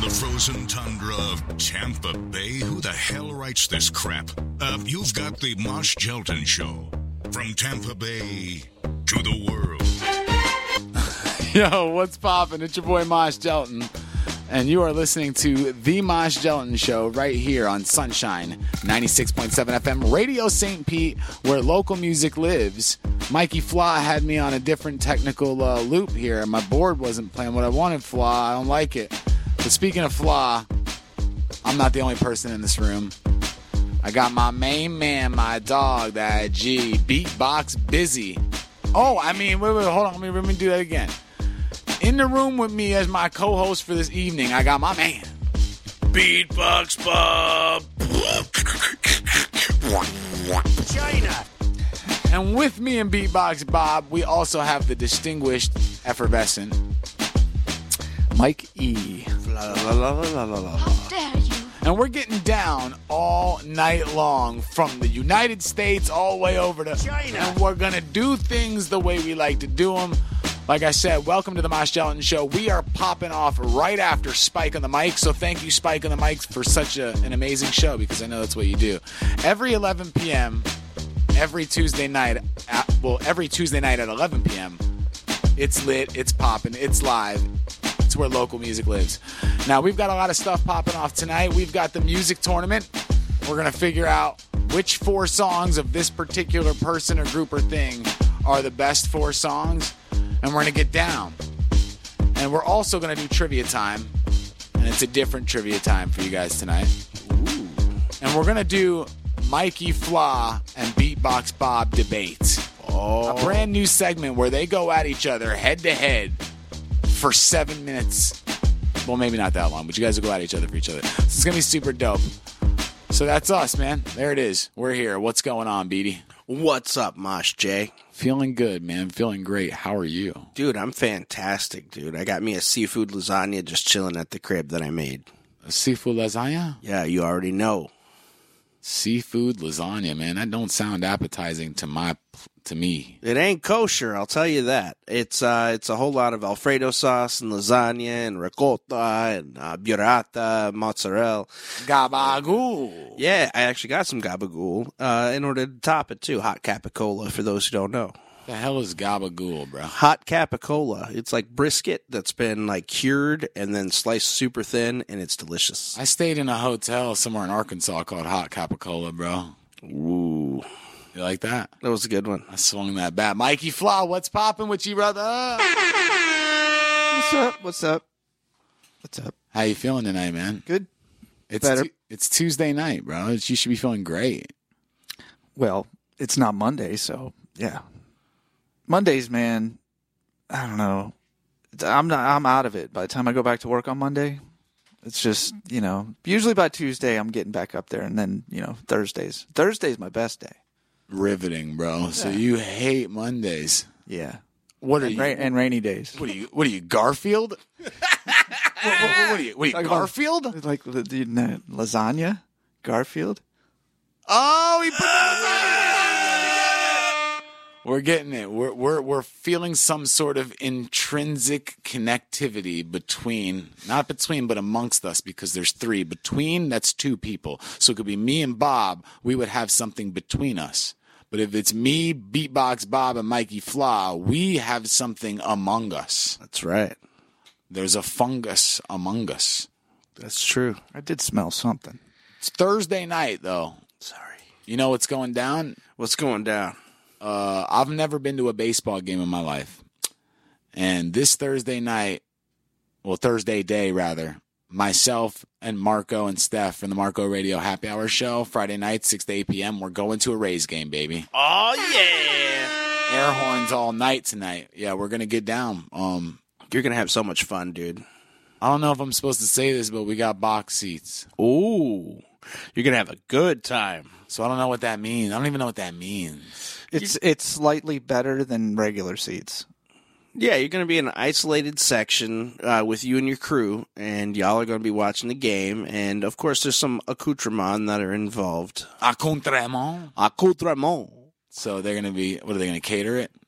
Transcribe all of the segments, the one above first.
the frozen tundra of Tampa Bay? Who the hell writes this crap? You've got the Mosh Gelton Show. From Tampa Bay to the world. Yo, what's poppin'? It's your boy Mosh Gelton. And you are listening to The Mosh Gelton Show right here on Sunshine 96.7 FM, Radio St. Pete, where local music lives. Mikey Flaw had me on a different technical loop here. My board wasn't playing what I wanted, Flaw. I don't like it. But speaking of Flaw, I'm not the only person in this room. I got my main man, my dog, that G, Beatbox Busy. Oh, I mean, wait, hold on. Let me do that again. In the room with me as my co-host for this evening, I got my man, Beatbox Bob. China. And with me and Beatbox Bob, we also have the distinguished, effervescent Mike E. How dare you? And we're getting down all night long from the United States all the way over to China. And we're going to do things the way we like to do them. Like I said, welcome to the Mosh Gelton Show. We are popping off right after Spike on the Mic. So thank you, Spike on the Mic, for such an amazing show, because I know that's what you do. Every 11 p.m., every Tuesday night at 11 p.m., it's lit, it's popping, it's live. It's where local music lives. Now, we've got a lot of stuff popping off tonight. We've got the music tournament. We're going to figure out which 4 songs of this particular person or group or thing are the best 4 songs. And we're going to get down. And we're also going to do trivia time. And it's a different trivia time for you guys tonight. Ooh. And we're going to do Mikey Flaw and Beatbox Bob debate. Oh. A brand new segment where they go at each other head to head for 7 minutes. Well, maybe not that long, but you guys will go at each other for each other. So it's going to be super dope. So that's us, man. There it is. We're here. What's going on, Beatty? What's up, Mosh J? Feeling good, man. Feeling great. How are you? Dude, I'm fantastic, dude. I got me a seafood lasagna just chilling at the crib that I made. A seafood lasagna? Yeah, you already know. Seafood lasagna, man. That don't sound appetizing to me. It ain't kosher, I'll tell you that. It's a whole lot of Alfredo sauce and lasagna and ricotta and burrata, mozzarella. Gabagool. Yeah, I actually got some gabagool in order to top it, too. Hot capicola, for those who don't know. The hell is gabagool, bro? Hot capicola. It's like brisket that's been like cured and then sliced super thin, and it's delicious. I stayed in a hotel somewhere in Arkansas called Hot Capicola, bro. Ooh. You like that? That was a good one. I swung that bat. Mikey Flaw, what's popping with you, brother? What's up? What's up? What's up? How you feeling tonight, man? Good. It's Better. It's Tuesday night, bro. You should be feeling great. Well, it's not Monday, so yeah. Mondays, man, I don't know. I'm out of it. By the time I go back to work on Monday, it's just, usually by Tuesday I'm getting back up there, and then, Thursdays. Thursday's my best day. Riveting, bro. Yeah. So you hate Mondays. Yeah. What are you? And rainy days. What are you, Garfield? what are you, Garfield? Like the lasagna? Garfield? Oh, he put the We're getting it. We're feeling some sort of intrinsic connectivity but amongst us, because there's 3. Between, that's 2 people. So it could be me and Bob. We would have something between us. But if it's me, Beatbox Bob, and Mikey Flaw, we have something among us. That's right. There's a fungus among us. That's true. I did smell something. It's Thursday night, though. Sorry. You know what's going down? What's going down? I've never been to a baseball game in my life. And this Thursday day, myself and Marco and Steph from the Marco Radio Happy Hour Show, Friday night, 6 to 8 p.m., we're going to a Rays game, baby. Oh, yeah. Air horns all night tonight. Yeah, we're going to get down. You're going to have so much fun, dude. I don't know if I'm supposed to say this, but we got box seats. Ooh. You're going to have a good time. So I don't know what that means. I don't even know what that means. It's slightly better than regular seats. Yeah, you're going to be in an isolated section with you and your crew, and y'all are going to be watching the game. And, of course, there's some accoutrements that are involved. Accoutrements. Accoutrements. So they're going to be, what are they going to cater it?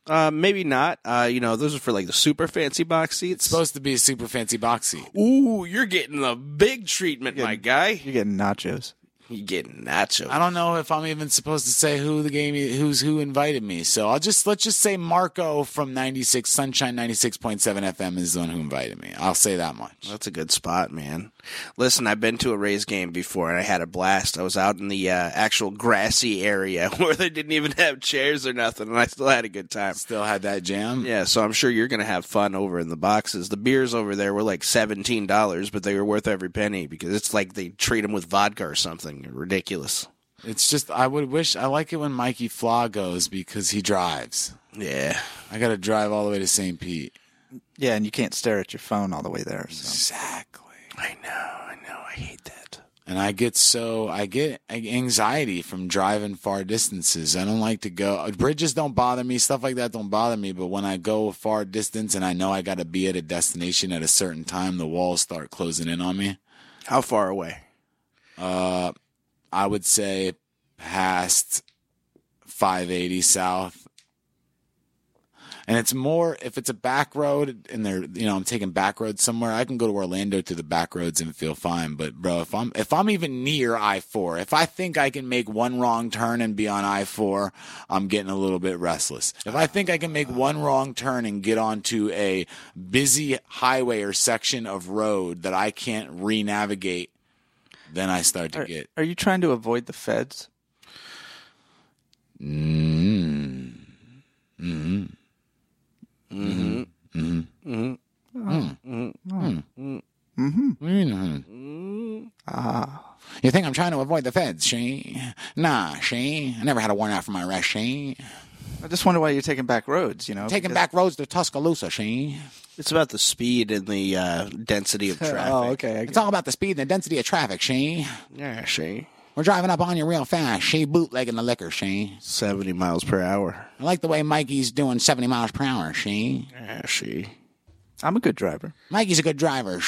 Maybe not. Those are for like the super fancy box seats. It's supposed to be a super fancy box seat. Ooh, you're getting the big treatment, my guy. You're getting nachos. You getting nachos. I don't know if I'm even supposed to say who invited me. So let's just say Marco from Sunshine 96.7 FM is the one who invited me. I'll say that much. That's a good spot, man. Listen, I've been to a Rays game before, and I had a blast. I was out in the actual grassy area where they didn't even have chairs or nothing, and I still had a good time. Still had that jam. Yeah, so I'm sure you're going to have fun over in the boxes. The beers over there were like $17, but they were worth every penny because it's like they treat them with vodka or something. Ridiculous. It's just, I like it when Mikey Flaw goes because he drives. Yeah. I got to drive all the way to St. Pete. Yeah, and you can't stare at your phone all the way there. So. Exactly. I know. I hate that. And I get anxiety from driving far distances. I don't like to go. Bridges don't bother me. Stuff like that don't bother me. But when I go a far distance and I know I got to be at a destination at a certain time, the walls start closing in on me. How far away? I would say past 580 South. And it's more, if it's a back road and I'm taking back roads somewhere, I can go to Orlando through the back roads and feel fine. But bro, if I'm even near I-4, if I think I can make one wrong turn and be on I-4, I'm getting a little bit restless. If I think I can make one wrong turn and get onto a busy highway or section of road that I can't re-navigate, then I start to get. Are you trying to avoid the feds? You think I'm trying to avoid the feds, Shane? Nah, Shane. I never had a warrant out for my arrest, Shane. I just wonder why you're taking back roads, Taking back roads to Tuscaloosa, Shane. It's about the speed and the density of traffic. Oh, okay. It's all about the speed and the density of traffic, Shane. Yeah, Shane. We're driving up on you real fast. She bootlegging the liquor, Shane. 70 miles per hour. I like the way Mikey's doing 70 miles per hour, Shane. Yeah, she. I'm a good driver. Mikey's a good driver,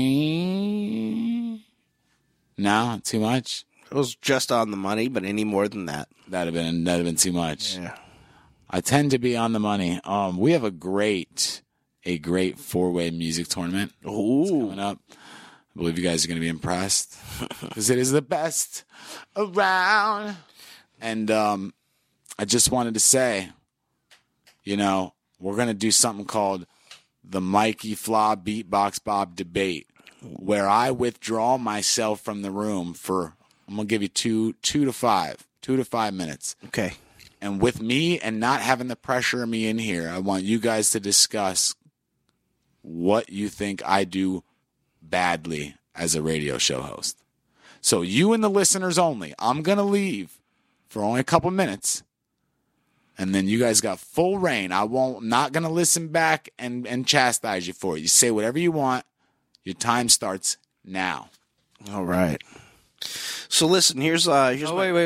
Shane. No, too much? It was just on the money, but any more than that. That'd have been too much. Yeah. I tend to be on the money. We have a great 4-way music tournament. Ooh. Coming up. I believe you guys are going to be impressed because it is the best around. And I just wanted to say, we're going to do something called the Mikey Flaw Beatbox Bob debate, where I withdraw myself from the room for, I'm going to give you 2 to 5 minutes. Okay. And with me and not having the pressure of me in here, I want you guys to discuss what you think I do badly as a radio show host. So you and the listeners only. I'm going to leave for only a couple minutes. And then you guys got full reign. Not going to listen back and chastise you for it. You say whatever you want. Your time starts now. All right. So listen, here's wait.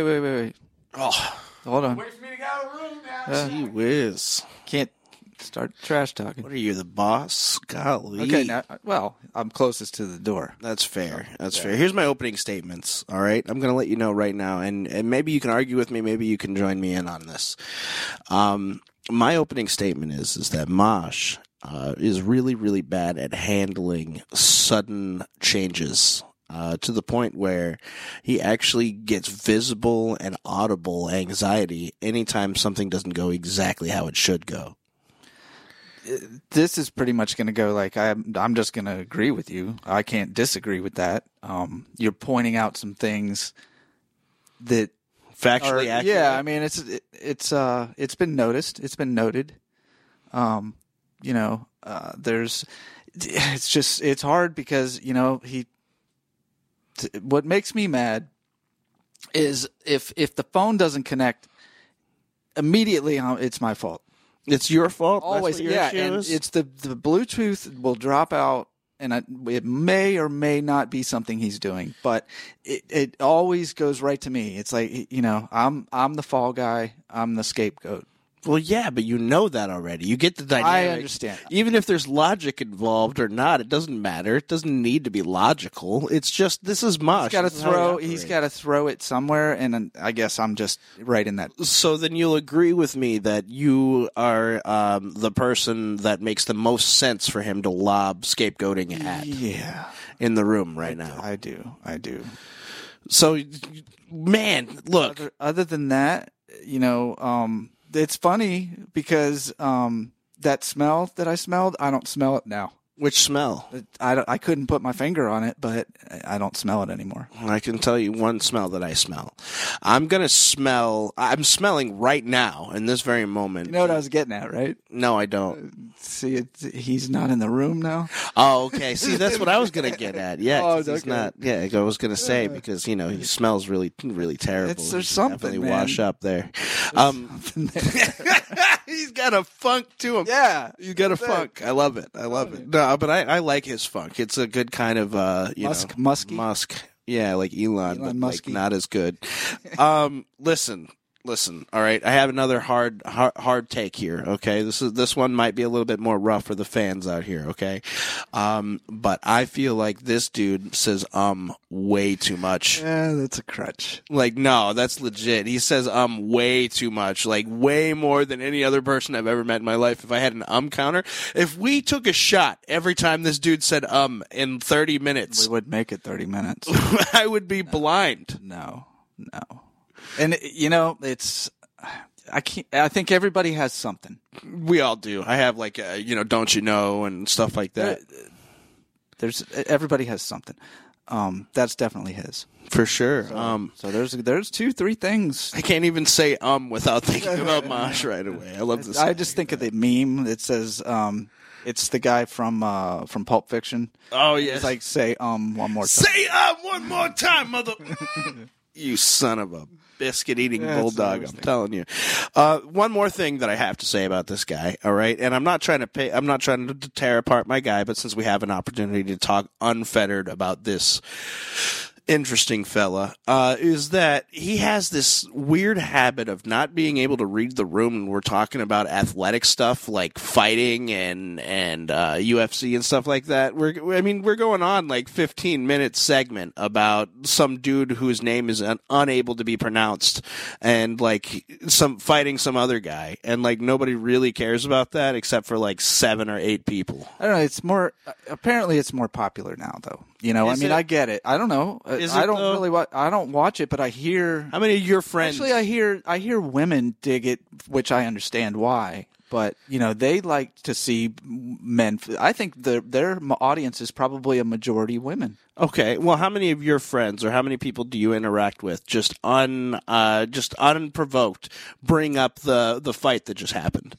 Oh, hold on. Wait for me to get out of the room now. Gee whiz. Can't start trash talking. What are you, the boss? Golly. Okay, now, I'm closest to the door. That's fair. That's fair. Here's my opening statements, all right? I'm going to let you know right now, and maybe you can argue with me. Maybe you can join me in on this. My opening statement is that Mosh is really, really bad at handling sudden changes to the point where he actually gets visible and audible anxiety anytime something doesn't go exactly how it should go. This is pretty much going to go like I'm just going to agree with you. I can't disagree with that. You're pointing out some things that Factually accurate. Yeah, I mean it's been noticed. It's been noted. It's hard because what makes me mad is if the phone doesn't connect immediately, it's my fault. It's your fault. Always, That's what your issue and is? it's the Bluetooth will drop out, and it may or may not be something he's doing, but it always goes right to me. It's like I'm the fall guy. I'm the scapegoat. Well, yeah, but you know that already. You get the dynamic. I understand. Even if there's logic involved or not, it doesn't matter. It doesn't need to be logical. It's just, this is Mosh. He's got to throw it somewhere, and I guess I'm just right in that. So then you'll agree with me that you are the person that makes the most sense for him to lob scapegoating at in the room right now. I do. So, man, look. Other than that, it's funny because that smell that I smelled, I don't smell it now. Which smell? I couldn't put my finger on it, but I don't smell it anymore. I can tell you one smell that I smell. I'm smelling right now in this very moment. You know what I was getting at, right? No, I don't. See, he's not in the room now. Oh, okay. See, that's what I was going to get at. Yeah, okay. He's not. Yeah, I was going to say because he smells really, really terrible. There's something, definitely man. Wash up there. He's got a funk to him. Yeah, you got a funk. I love it. No, but I like his funk. It's a good kind of musky. Musk. Yeah, like Elon but like not as good. Listen. All right, I have another hard take here. Okay, this one might be a little bit more rough for the fans out here. Okay, but I feel like this dude says way too much. Yeah, that's a crutch. Like, no, that's legit. He says way too much. Like, way more than any other person I've ever met in my life. If I had an counter, if we took a shot every time this dude said in 30 minutes, we would make it 30 minutes. I would be blind. No. And it's I think everybody has something. We all do. I have like don't you know and stuff like that. Everybody has something. That's definitely his for sure. So there's 2-3 things. I can't even say without thinking about Mosh right away. I love this. I just think of the meme that says it's the guy from Pulp Fiction. Oh yes. It's like say one more time. Say one more time, mother. You son of a biscuit-eating bulldog, I'm telling you. One more thing that I have to say about this guy, all right? And I'm not trying to tear apart my guy, but since we have an opportunity to talk unfettered about this interesting fella, is that he has this weird habit of not being able to read the room when we're talking about athletic stuff like fighting and UFC and stuff like that. We're going on like 15-minute segment about some dude whose name is unable to be pronounced and like fighting some other guy, and like nobody really cares about that except for like 7 or 8 people. I don't know. It's more apparently it's more popular now though. I get it. I don't know. I don't watch it, but I hear. How many of your friends? Actually, I hear women dig it, which I understand why. But they like to see men. I think their audience is probably a majority women. Okay, well, how many of your friends or how many people do you interact with just unprovoked bring up the fight that just happened?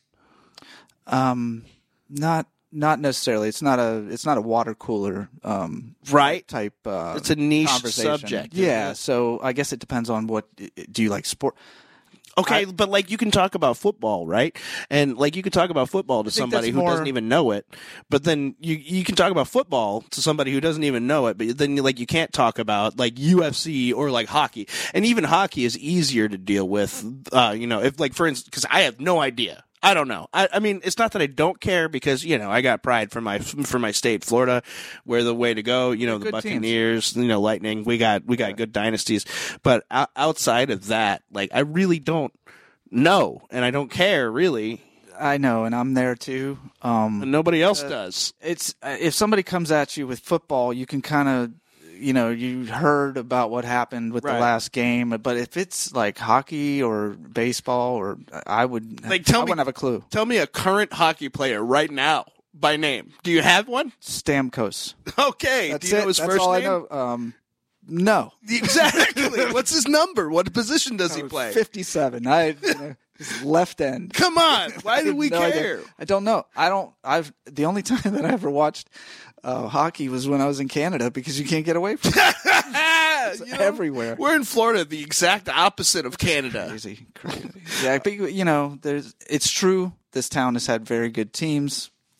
Not necessarily. It's not a water cooler right type. It's a niche subject. Yeah. So I guess it depends on what do you like sport. Okay, but like you can talk about football, right? And like you can talk about football to somebody who doesn't even know it. But then you can talk about football to somebody who doesn't even know it. But then you can't talk about like UFC or like hockey. And even hockey is easier to deal with. If like for instance, because I have no idea. I don't know. I mean, it's not that I don't care because, I got pride for my state, Florida. We're the way to go. The Buccaneers, teams. Lightning. We got good dynasties. But outside of that, like, I really don't know. And I don't care, really. I know, and I'm there too. And nobody else does. It's if somebody comes at you with football, you can kind of, you heard about what happened with the last game, but if it's like hockey or baseball, or I wouldn't have a clue. Tell me a current hockey player right now by name. Do you have one? Stamkos. Okay. Do you know his first name? I know. No. Exactly. What's his number? What position does he play? 57. His left end. Come on. Why do we care? I don't know. The only time that I ever watched hockey was when I was in Canada because you can't get away from it. It's everywhere. We're in Florida, the exact opposite of Canada. Crazy. Yeah, but it's true. This town has had very good teams.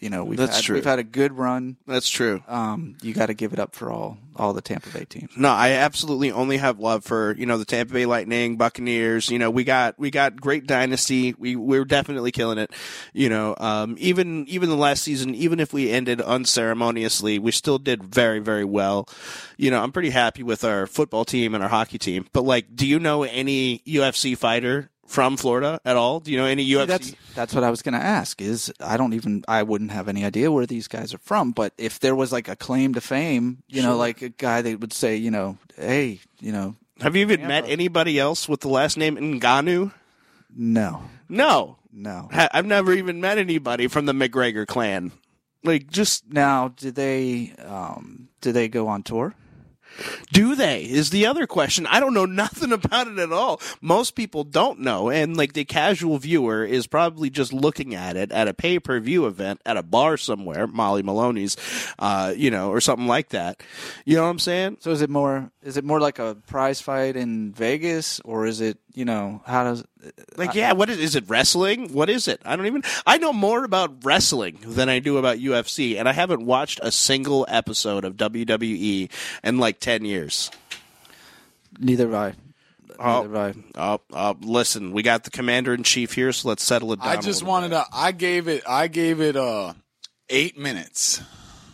we've That's had a good run. That's true. You got to give it up for all the Tampa Bay teams. No, I absolutely only have love for, the Tampa Bay Lightning, Buccaneers. We got great dynasty. We're definitely killing it. Even the last season, even if we ended unceremoniously, we still did very, very well. I'm pretty happy with our football team and our hockey team. But do you know any UFC fighter from Florida at all? Do you know any UFC? That's what I was going to ask. I wouldn't have any idea where these guys are from. But if there was a claim to fame, like a guy that would say, hey, Have you even met anybody else with the last name Ngannou? No. I've never even met anybody from the McGregor clan. Now, do they go on tour? Do they? Is the other question. I don't know nothing about it at all. Most people don't know, and the casual viewer is probably just looking at it at a pay-per-view event at a bar somewhere, Molly Maloney's, or something like that. You know what I'm saying? So is it more like a prize fight in Vegas, or is it, how does what is it, wrestling? What is it? I know more about wrestling than I do about UFC, and I haven't watched a single episode of WWE in 10 years. Neither have I. Listen, we got the commander-in-chief here, so let's settle it down. I just wanted to. I gave it 8 minutes.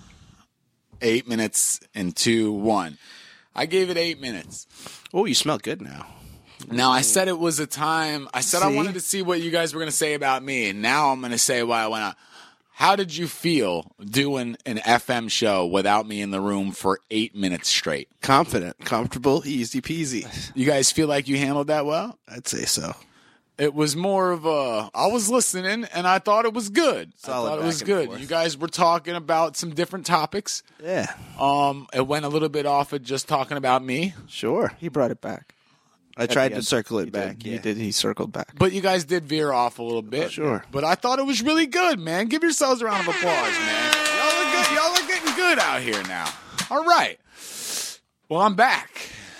8 minutes and 2-1. I gave it 8 minutes. Oh, you smell good now. Now, I said it was a time. I said I wanted to see what you guys were going to say about me, and now I'm going to say what I want to. How did you feel doing an FM show without me in the room for 8 minutes straight? Confident, comfortable, easy peasy. You guys feel like you handled that well? I'd say so. It was more of I was listening, and I thought it was good. Solid. I thought it was good. You guys were talking about some different topics. Yeah. It went a little bit off of just talking about me. Sure. He brought it back. I tried to circle it back. He did. He circled back. But you guys did veer off a little bit. Sure. But I thought it was really good, man. Give yourselves a round of applause, man. Y'all are good. Y'all are getting good out here now. All right. Well, I'm back.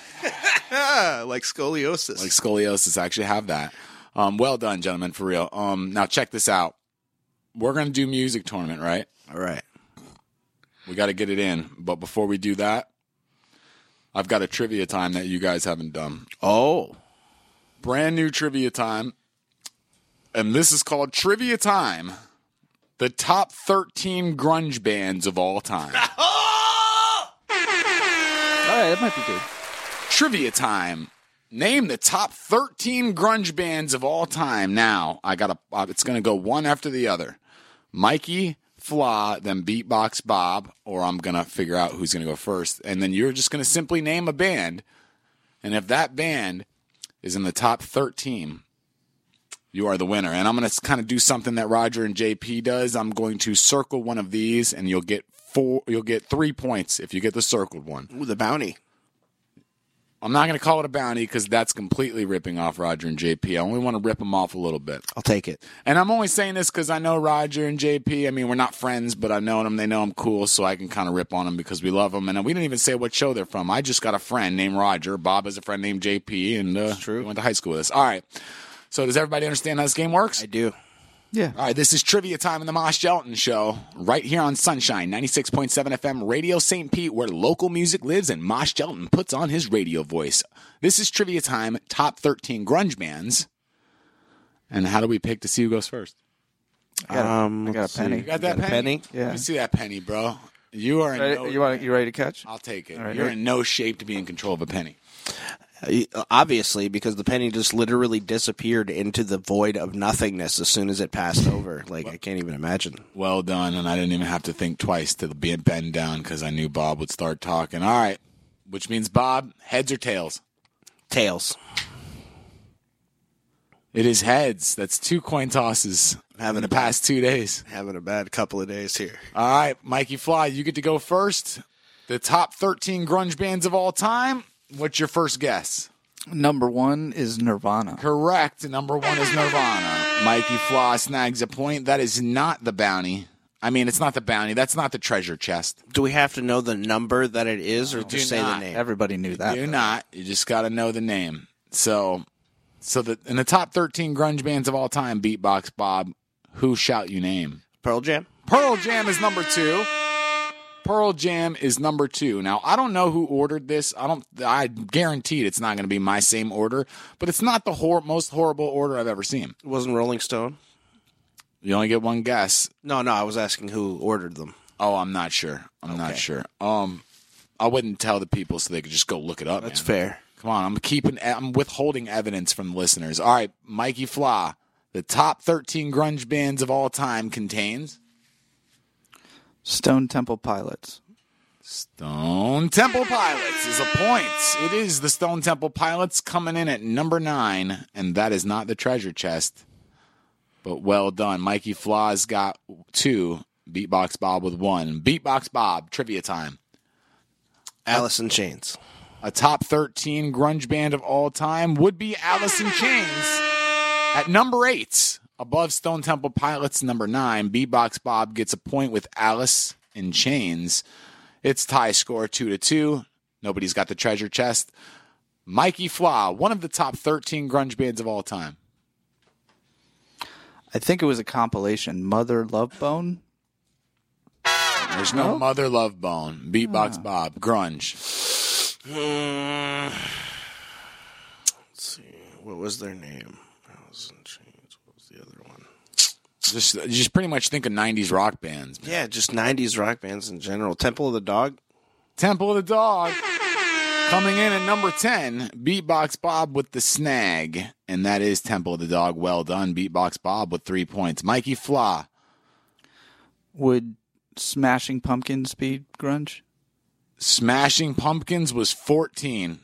Like scoliosis. Like scoliosis. I actually have that. Well done, gentlemen, for real. Now check this out. We're going to do music tournament, right? All right. We got to get it in. But before we do that, I've got a trivia time that you guys haven't done. Oh. Brand new trivia time. And this is called Trivia Time. The top 13 grunge bands of all time. All right, that might be good. Trivia Time. Name the top 13 grunge bands of all time. Now, it's going to go one after the other. Mikey, Flaw, then Beatbox Bob, or I'm going to figure out who's going to go first. And then you're just going to simply name a band. And if that band is in the top 13, you are the winner. And I'm going to kind of do something that Roger and JP does. I'm going to circle one of these, and you'll get 3 points if you get the circled one. Ooh, the bounty. I'm not going to call it a bounty because that's completely ripping off Roger and JP. I only want to rip them off a little bit. I'll take it. And I'm only saying this because I know Roger and JP. I mean, we're not friends, but I know them. They know I'm cool, so I can kind of rip on them because we love them. And we didn't even say what show they're from. I just got a friend named Roger. Bob has a friend named JP, and he went to high school with us. All right. So does everybody understand how this game works? I do. Yeah. All right, this is Trivia Time in the Mosh Gelton Show, right here on Sunshine, 96.7 FM, Radio St. Pete, where local music lives and Mosh Gelton puts on his radio voice. This is Trivia Time, top 13 grunge bands. And how do we pick to see who goes first? I got a penny. You got that penny? Yeah. Let me see that penny, bro. You are in Ready? You ready to catch? I'll take it. All right, You're in no shape to be in control of a penny. Obviously, because the penny just literally disappeared into the void of nothingness as soon as it passed over. I can't even imagine. Well done, and I didn't even have to think twice to bend down because I knew Bob would start talking. All right, which means Bob, heads or tails? Tails. It is heads. That's 2 coin tosses in the past 2 days. Having a bad couple of days here. All right, Mikey Fly, you get to go first. The top 13 grunge bands of all time. What's your first guess? Number 1 is Nirvana. Correct. Number 1 is Nirvana. Mikey Flaw snags a point. That is not the bounty. I mean, it's not the bounty. That's not the treasure chest. Do we have to know the number that it is, or just say the name? Everybody knew that. You're not. You just got to know the name. So in the top 13 grunge bands of all time, Beatbox Bob, who shout you name? Pearl Jam. Pearl Jam is number 2. Pearl Jam is number 2. Now, I don't know who ordered this. I guaranteed it's not going to be my same order, but it's not the most horrible order I've ever seen. It wasn't Rolling Stone? You only get one guess. No, I was asking who ordered them. Oh, I'm not sure. I'm not sure. I wouldn't tell the people so they could just go look it up. That's fair. Come on, I'm withholding evidence from the listeners. All right, Mikey Fla, the top 13 grunge bands of all time contains Stone Temple Pilots. Stone Temple Pilots is a point. It is the Stone Temple Pilots coming in at number 9, and that is not the treasure chest. But well done. Mikey Fla's got 2. Beatbox Bob with 1. Beatbox Bob, trivia time. Alice in Chains. A top 13 grunge band of all time would be Alice in Chains at number 8. Above Stone Temple Pilots, number 9. Beatbox Bob gets a point with Alice in Chains. It's tie score 2-2. Nobody's got the treasure chest. Mikey Fla, one of the top 13 grunge bands of all time. I think it was a compilation. Mother Love Bone. There's no Mother Love Bone. Beatbox Bob. Grunge. Let's see. What was their name? Alice in Chains. What was the other one? Just pretty much think of 90s rock bands. Man. Yeah, just 90s rock bands in general. Temple of the Dog? Temple of the Dog. Coming in at number 10, Beatbox Bob with the snag. And that is Temple of the Dog. Well done. Beatbox Bob with 3 points. Mikey Fla. Would Smashing Pumpkins be grunge? Smashing Pumpkins was 14.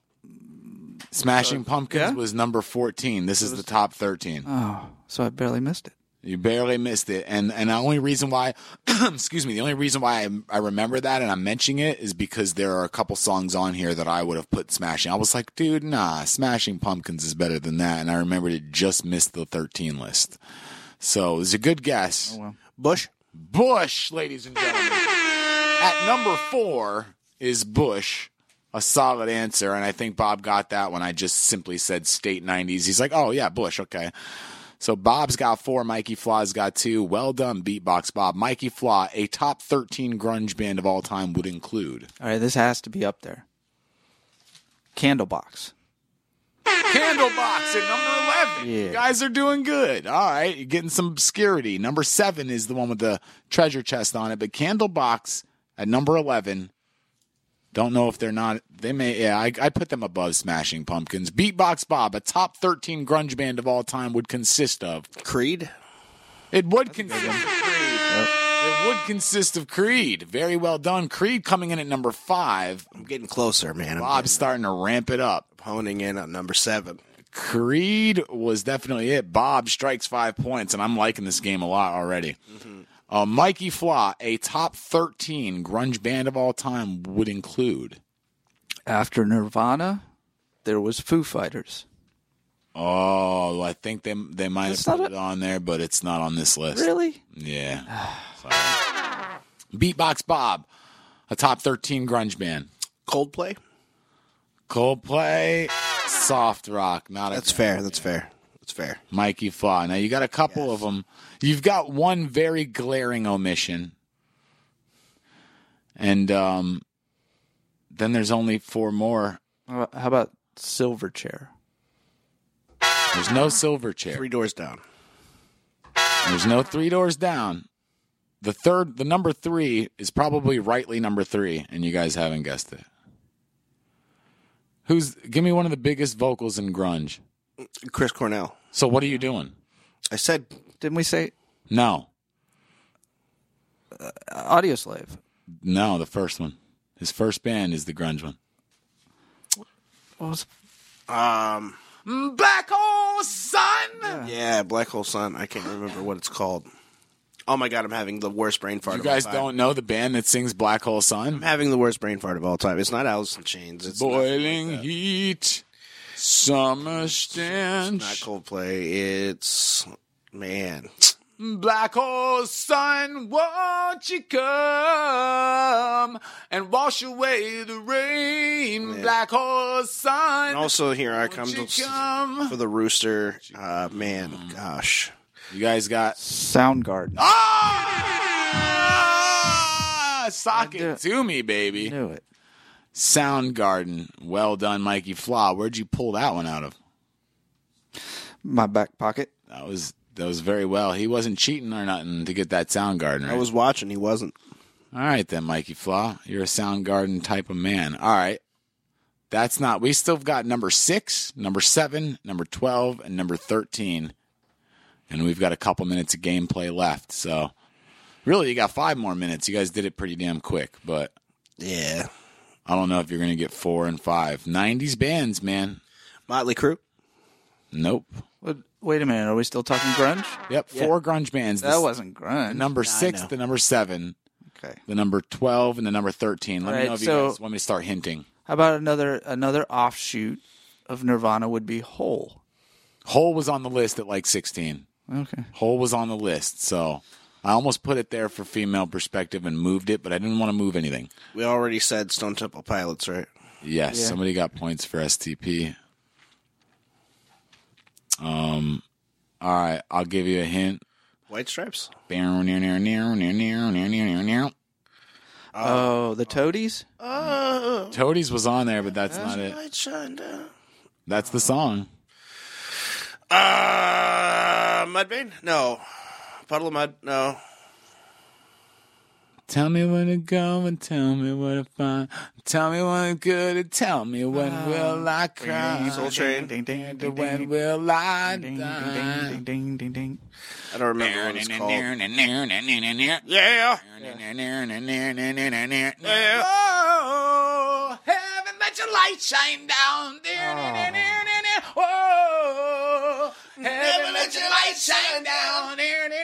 Smashing Pumpkins was number 14. This is the top 13. Oh, so I barely missed it. You barely missed it. And the only reason why, the only reason why I remember that and I'm mentioning it is because there are a couple songs on here that I would have put Smashing. I was like, dude, nah, Smashing Pumpkins is better than that. And I remembered it just missed the 13 list. So it was a good guess. Oh, well. Bush, ladies and gentlemen. At number 4 is Bush. A solid answer. And I think Bob got that when I just simply said state 90s. He's like, oh, yeah, Bush. Okay. So Bob's got 4. Mikey Fla's got 2. Well done, Beatbox Bob. Mikey Fla, a top 13 grunge band of all time would include. All right, this has to be up there. Candlebox. Candlebox at number 11. Yeah. You guys are doing good. All right, you're getting some obscurity. Number 7 is the one with the treasure chest on it, but Candlebox at number 11. Don't know if they're not. They may. Yeah, I put them above Smashing Pumpkins. Beatbox Bob, a top 13 grunge band of all time, would consist of Creed. It would consist of Creed. Yep. It would consist of Creed. Very well done. Creed coming in at number 5. I'm getting closer, man. Bob's starting to ramp it up. Honing in on number 7. Creed was definitely it. Bob strikes 5 points, and I'm liking this game a lot already. Mm-hmm. Mikey Fla, a top 13 grunge band of all time would include. After Nirvana, there was Foo Fighters. Oh, I think they might have put it on there, but it's not on this list. Really? Yeah. Beatbox Bob, a top 13 grunge band. Coldplay, soft rock. Not That's fair. That's fair. That's fair. Mikey Fla. Now, you got a couple of them. You've got one very glaring omission. And then there's only 4 more. How about Silverchair? There's no Silverchair. 3 Doors Down. There's no 3 Doors Down. The number 3 is probably rightly number 3, and you guys haven't guessed it. Give me one of the biggest vocals in grunge. Chris Cornell. So what are you doing? I said... Didn't we say... No. Audioslave. No, the first one. His first band is the grunge one. What was Black Hole Sun! Yeah, Black Hole Sun. I can't remember what it's called. Oh my God, I'm having the worst brain fart You of all guys time. don't know the band that sings Black Hole Sun? I'm having the worst brain fart of all time. It's not Alice in Chains. It's Boiling like heat, summer stench. It's not Coldplay. It's... Man... Black hole sun, won't you come and wash away the rain? Yeah. Black hole sun. And also, here I come for the Rooster. Man, gosh. You guys got Soundgarden. Oh! Sock I knew it to me, baby. Knew it. Soundgarden. Well done, Mikey Flaw. Where'd you pull that one out of? My back pocket. That was very well. He wasn't cheating or nothing to get that Soundgarden right. I was watching. He wasn't. All right then, Mikey Flaw. You're a Soundgarden type of man. All right. That's not. We still got number 6, number 7, number 12, and number 13. And we've got a couple minutes of gameplay left. So, really, you got 5 more minutes. You guys did it pretty damn quick. But, Yeah. I don't know if you're going to get 4 and 5. 90s bands, man. Motley Crue. Nope. Wait a minute. Are we still talking grunge? Yep, 4 grunge bands. That wasn't grunge. The number 6, know. the number 7, Okay. the number 12, and the number 13. Let me Alright, know if you so- guys want me to start hinting. How about another offshoot of Nirvana would be Hole. Hole was on the list at like 16. Okay. Hole was on the list, so I almost put it there for female perspective and moved it, but I didn't want to move anything. We already said Stone Temple Pilots, right? Yes, Yeah. somebody got points for STP. All right, I'll give you a hint. White Stripes. Oh, the Toadies? Toadies was on there, but that's not it. Light shine down. That's the song. Mudvayne? No. Puddle of Mud? No. Tell me where to go and tell me where to find. Tell me when it's good and tell me when will I cry. Soul Train. Ding, ding, ding, ding, When will I ding, die? ding, ding, ding, ding. I don't remember what it's called. Yeah. Yeah. Oh, heaven, let your light shine down. Oh, heaven, let your light shine down.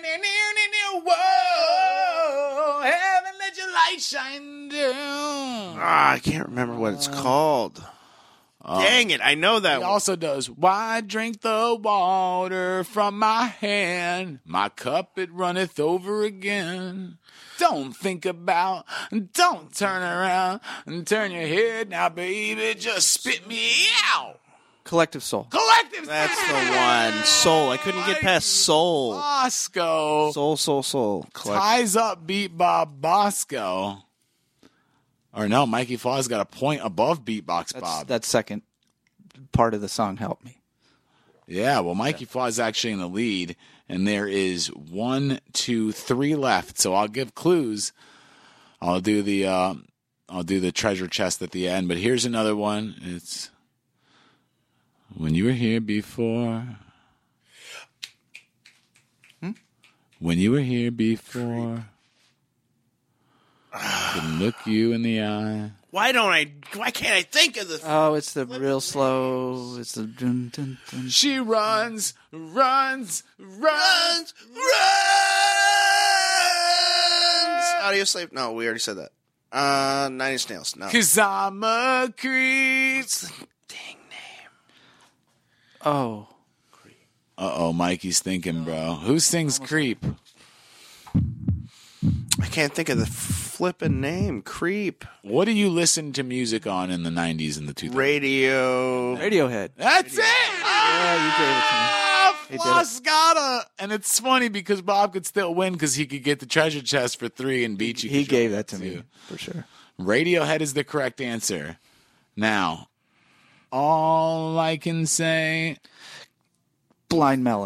Whoa, heaven, let your light shine down. I can't remember what it's called. Dang it, I know that He one. also does, why drink the water from my hand? My cup, it runneth over again. Don't think about, don't turn around, and turn your head now, baby, just spit me out. Collective Soul. Collective That's the one. Soul. I couldn't get past Soul. Bosco Soul. ties up Beat Bob Bosco. Or no, Mikey Flaw's got a point above Beatbox Bob. That second part of the song helped me. Yeah, well, Mikey Flaw is actually in the lead, and there is 1, 2, 3 left. So I'll give clues. I'll do the treasure chest at the end. But here's another one. It's when you were here before. When you were here before. Couldn't look you in the eye. Why can't I think of the... Oh, it's the real slow. It's the dun, dun, dun. She runs. Audio Slave? No, we already said that. Nine Inch Nails. No. 'Cause I'm a creep. Dang name. Oh, Uh-oh, Mikey's thinking, bro. Who sings Creep? I can't think of the flippin' name. Creep. What do you listen to music on in the 90s and the 2000s? Radio. Radiohead. That's it! Yeah, you gave it to me. He did it. Floscata! And it's funny because Bob could still win because he could get the treasure chest for 3 and beat you. He 'cause gave you're that to right, me too. for sure. Radiohead is the correct answer. Now, all I can say... Blind Melon.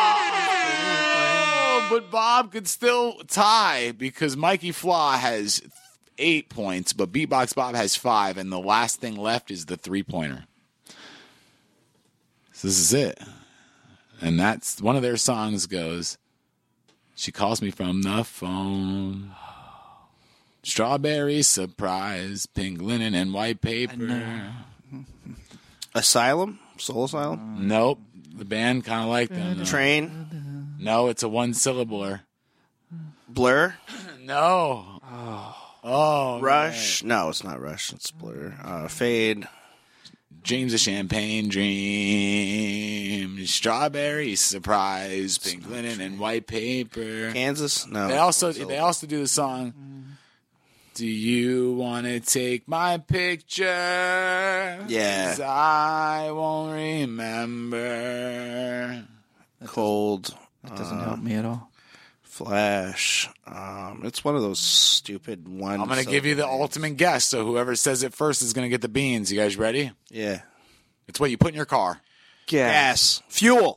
Oh, but Bob could still tie because Mikey Flaw has 8 points, but Beatbox Bob has 5, and the last thing left is the 3-pointer. So this is it. And that's one of their songs goes, she calls me from the phone. Strawberry surprise, pink linen and white paper. Asylum? Soul Asylum? Nope. The band kind of like them. though. Train? No, it's a one-syllabler. Blur? No. Oh. Rush? No, it's not Rush. It's Blur. Fade. Dreams of champagne, dream. Strawberry surprise, pink linen and white paper. Kansas? No. They also do the song. Do you want to take my picture? Yeah. 'Cause I won't remember. Cold. That doesn't help me at all. Flash. It's one of those stupid ones. I'm going to give you the ultimate guess, so whoever says it first is going to get the beans. You guys ready? Yeah. It's what you put in your car. Gas. Fuel.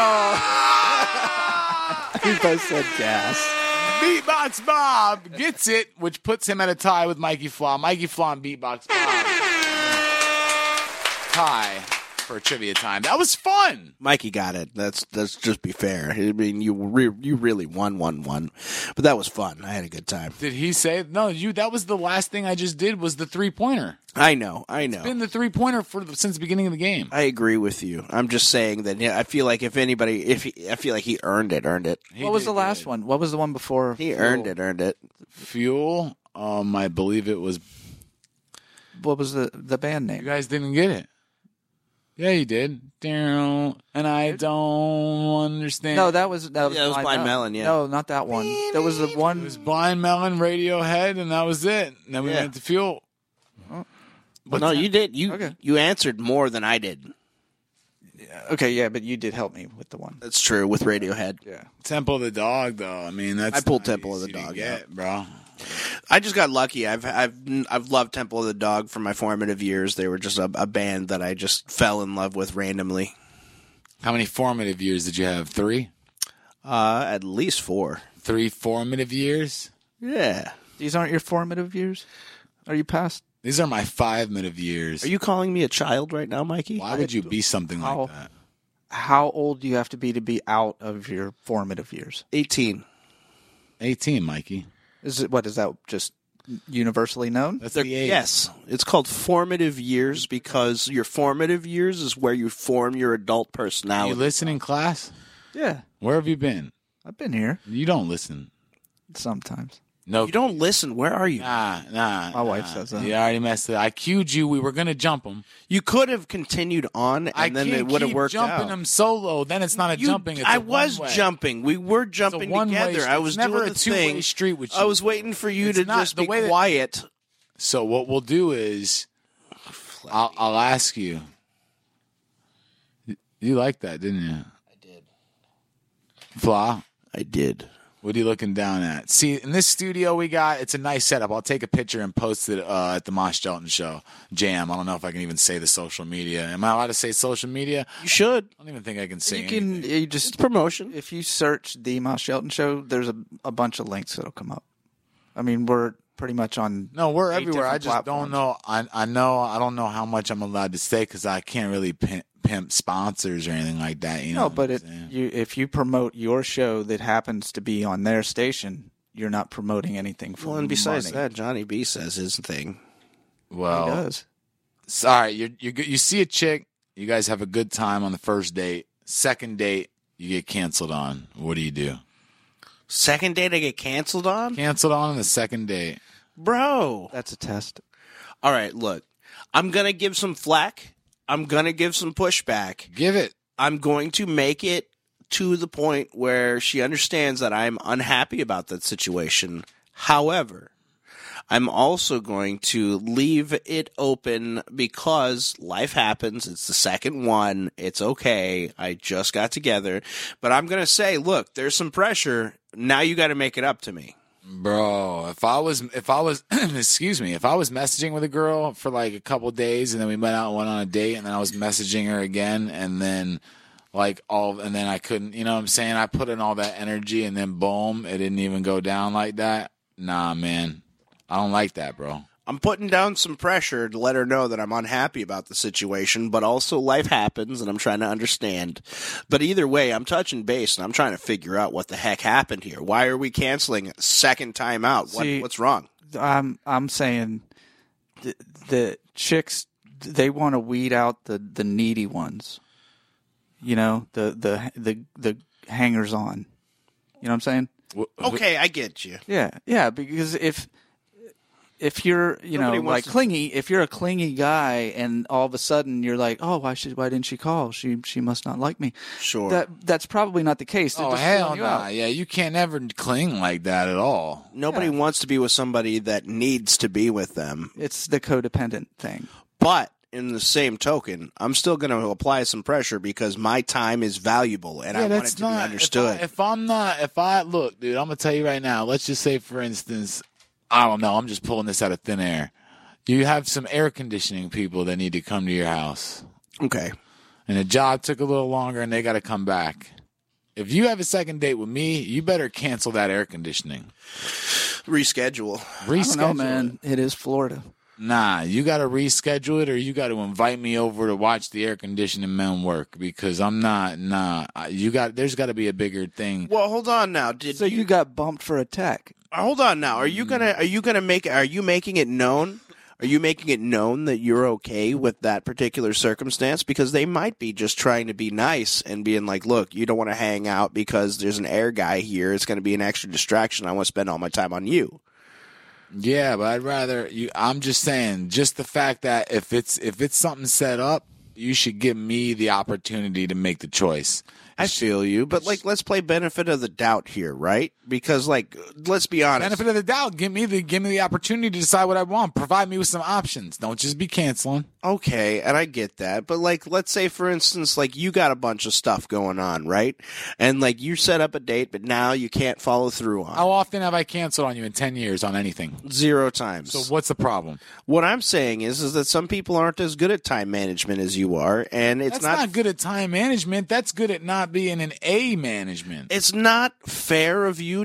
We both said gas. Beatbox Bob gets it, which puts him at a tie with Mikey Flaw. Mikey Flaw and Beatbox Bob. Tie for trivia time. That was fun. Mikey got it. Let's just be fair. I mean, you really won 1-1, but that was fun. I had a good time. Did he say no? That was the last thing I just did was the 3-pointer. I know. It's been the 3-pointer since the beginning of the game. I agree with you. I'm just saying that I feel like I feel like he earned it. What was the last one? What was the one before? He earned it. Fuel. I believe it was. What was the band You name? guys didn't get it. Yeah, you did. And I don't understand. No, that was Blind Melon, yeah. No, not that one. That was the one. It was Blind Melon, Radiohead, and that was it. And then we went to Fuel. But no, you did. Okay. You answered more than I did. Okay, yeah, but you did help me with the one. That's true with Radiohead. Yeah. Temple of the Dog, though. I mean, that's I pulled not Temple of the easy to Dog, get, bro. I just got lucky. I've loved Temple of the Dog for my formative years. They were just a band that I just fell in love with randomly. How many formative years did you have? 3? At least 4. 3 formative years? Yeah. These aren't your formative years? Are you past? These are my 5-minute years. Are you calling me a child right now, Mikey? Why would you be something like that? How old do you have to be out of your formative years? 18. 18, Mikey. Is that just universally known? That's the age. Yes. It's called formative years because your formative years is where you form your adult personality. You listen in class? Yeah. Where have you been? I've been here You don't listen. sometimes. No. You don't listen. Where are you? Nah. My wife says that. You already messed it. I cued you. We were going to jump him. You could have continued on, and then it would have worked out. I can't keep jumping him solo. Then it's not a jumping. It's I a was one-way. jumping. We were jumping one-way together. I was it's never doing a the two-way thing. street with you. I was waiting for you It's to not just the be way that- quiet. So what we'll do is I'll ask you. You liked that, didn't you? I did. Flaw? I did. What are you looking down at? See, in this studio it's a nice setup. I'll take a picture and post it at the Mosh Shelton Show. Jam. I don't know if I can even say the social media. Am I allowed to say social media? You should. I don't even think I can say You can. anything. You just It's promotion. If you search the Moss Shelton Show, there's a bunch of links that'll come up. I mean, we're pretty much on. No, we're 8 everywhere. I different just don't know. platforms. I don't know how much I'm allowed to say because I can't really pimp sponsors or anything like that. You know, No, but what I'm saying? if you promote your show that happens to be on their station, you're not promoting anything for Well, and besides money. that, Johnny B says his thing. He well, does. sorry, you see a chick, you guys have a good time on the first date. Second date, you get canceled on. What do you do? Second date I get canceled on? Canceled on the second date. Bro. That's a test. All right, look. I'm going to give some flack. I'm going to give some pushback. Give it. I'm going to make it to the point where she understands that I'm unhappy about that situation. However, I'm also going to leave it open because life happens. It's the second one. It's okay. I just got together. But I'm going to say, look, there's some pressure. Now you got to make it up to me. Bro, if I was excuse me, if I was messaging with a girl for like a couple days and then we went out and went on a date and then I was messaging her again and then and then I couldn't, you know what I'm saying? I put in all that energy and then boom, it didn't even go down like that. Nah, man. I don't like that, bro. I'm putting down some pressure to let her know that I'm unhappy about the situation, but also life happens and I'm trying to understand. But either way, I'm touching base and I'm trying to figure out what the heck happened here. Why are we canceling second time out? See, What's wrong? I'm saying the chicks, they want to weed out the needy ones. You know, the hangers on. You know what I'm saying? Okay, I get you. Yeah, because if you're, Nobody wants like to- clingy, if you're a clingy guy and all of a sudden you're like, oh, why didn't she call? She must not like me. Sure. That's probably not the case. They're Oh, just hell feeling you no. out. Yeah, you can't ever cling like that at all. Nobody wants to be with somebody that needs to be with them. It's the codependent thing. But in the same token, I'm still going to apply some pressure because my time is valuable and I want it to be understood. If I look, dude, I'm going to tell you right now, let's just say, for instance, I don't know, I'm just pulling this out of thin air. You have some air conditioning people that need to come to your house. Okay. And the job took a little longer and they got to come back. If you have a second date with me, you better cancel that air conditioning. Reschedule. I don't know, man. It is Florida. Nah, you got to reschedule it or you got to invite me over to watch the air conditioning men work because I'm not. There's got to be a bigger thing. Well, hold on now. So you got bumped for a tech. Hold on now. Are you making it known? Are you making it known that you're okay with that particular circumstance? Because they might be just trying to be nice and being like, look, you don't want to hang out because there's an air guy here. It's going to be an extra distraction. I want to spend all my time on you. Yeah, but I'd rather you. I'm just saying, just the fact that if it's something set up, you should give me the opportunity to make the choice. I feel you, but like, let's play benefit of the doubt here, right? Because like, let's be honest. Benefit of the doubt. Give me the opportunity to decide what I want. Provide me with some options. Don't just be canceling. Okay, and I get that, but like, let's say for instance, like you got a bunch of stuff going on, right? And like you set up a date, but now you can't follow through on. How often have I canceled on you in 10 years on anything? 0 times. So what's the problem? What I'm saying is that some people aren't as good at time management as you are, and That's not good at time management. That's good at not being an A management. It's not fair of you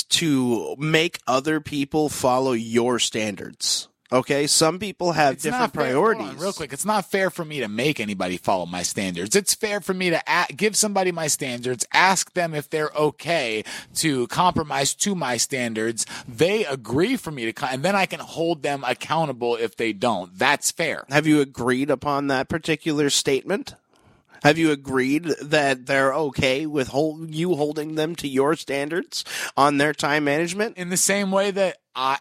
to make other people follow your standards. Okay, some people have different priorities. Hold on, real quick, it's not fair for me to make anybody follow my standards. It's fair for me to give somebody my standards, ask them if they're okay to compromise to my standards. They agree for me to, and then I can hold them accountable if they don't. That's fair. Have you agreed upon that particular statement? Have you agreed that they're okay with you holding them to your standards on their time management? In the same way that I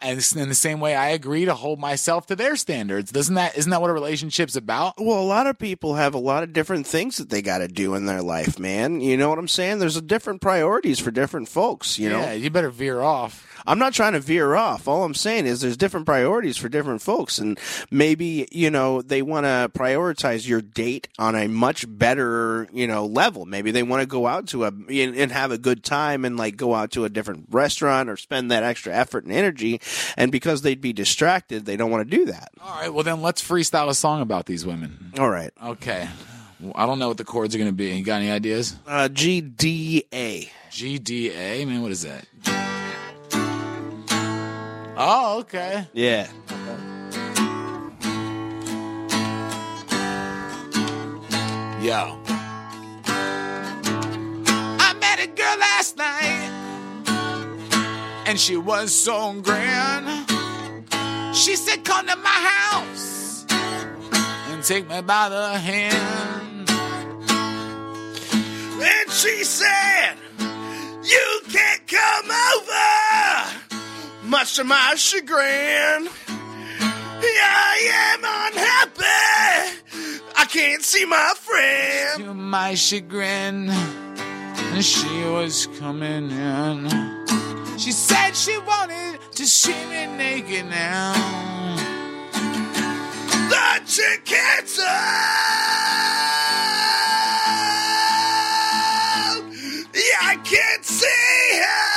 agree to hold myself to their standards. Isn't that what a relationship's about? Well, a lot of people have a lot of different things that they got to do in their life, man. You know what I'm saying? There's different priorities for different folks, you know? Yeah, you better veer off. I'm not trying to veer off. All I'm saying is there's different priorities for different folks. And maybe, they want to prioritize your date on a much better, level. Maybe they want to go out and have a good time and like go out to a different restaurant or spend that extra effort and energy. And because they'd be distracted, they don't want to do that. All right. Well, then let's freestyle a song about these women. All right. Okay. Well, I don't know what the chords are going to be. You got any ideas? G, D, A. G, D, A? Man, what is that? Oh, okay. Yeah. Yo. I met a girl last night, and she was so grand. She said, come to my house and take me by the hand. And she said, you can't come over. Much to my chagrin, I am unhappy. I can't see my friend. To my chagrin, she was coming in. She said she wanted to see me naked now. The chick canceled. Yeah, I can't see her.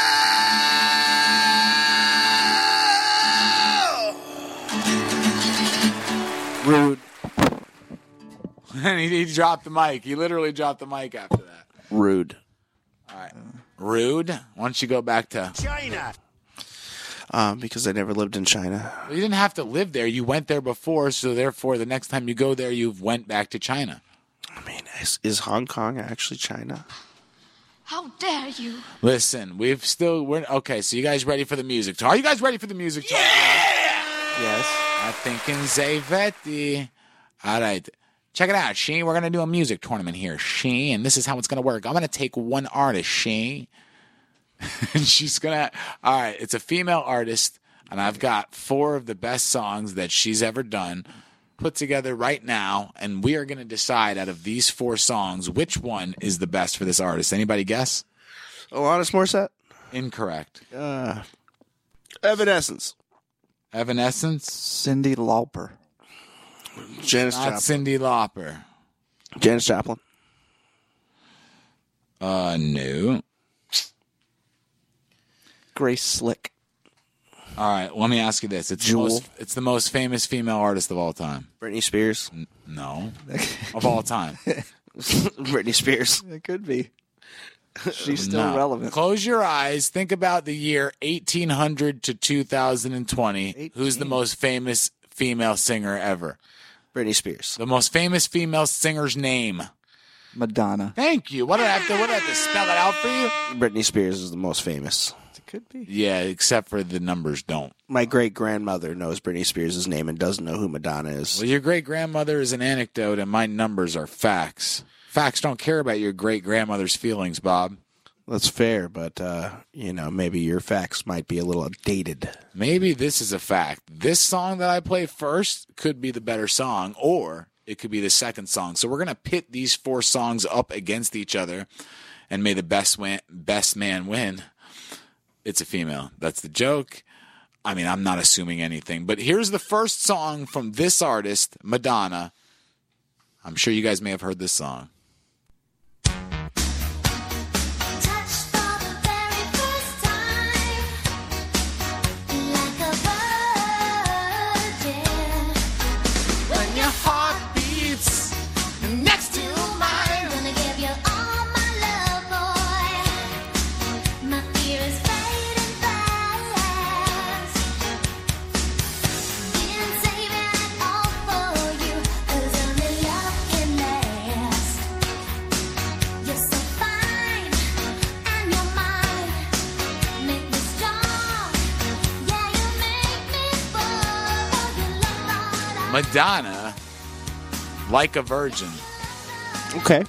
Rude. And he dropped the mic. He literally dropped the mic after that. Rude. All right. Rude. Why don't you go back to China? Because I never lived in China. Well, you didn't have to live there. You went there before, so therefore the next time you go there, you went back to China. I mean, is Hong Kong actually China? How dare you? Listen, we're okay. So you guys ready for the music talk? Are you guys ready for the music talk? Yes. I think in Zavetti. All right. Check it out, She. We're going to do a music tournament here, She. And this is how it's going to work. I'm going to take one artist, She. And she's going to... All right, it's a female artist. And I've got 4 of the best songs that she's ever done put together right now. And we are going to decide out of these 4 songs, which one is the best for this artist. Anybody guess? Alanis Morissette? Incorrect. Evanescence. Evanescence? Cyndi Lauper. Janis Not Joplin. Cyndi Lauper. Janis Joplin. No. Grace Slick. All right, let me ask you this. It's the most famous female artist of all time. Britney Spears. No. Of all time. Britney Spears. It could be. She's still No. relevant. Close your eyes. Think about the year 1800 to 2020. Who's the most famous female singer ever? Britney Spears. The most famous female singer's name. Madonna. Thank you. What did I have to spell it out for you? Britney Spears is the most famous. It could be. Yeah, except for the numbers don't. My great-grandmother knows Britney Spears' name and doesn't know who Madonna is. Well, your great-grandmother is an anecdote, and my numbers are facts. Facts don't care about your great-grandmother's feelings, Bob. That's fair, but, maybe your facts might be a little outdated. Maybe this is a fact. This song that I play first could be the better song, or it could be the second song. So we're going to pit these 4 songs up against each other, and may the best man win. It's a female. That's the joke. I mean, I'm not assuming anything. But here's the first song from this artist, Madonna. I'm sure you guys may have heard this song. Madonna, Like a Virgin. Okay.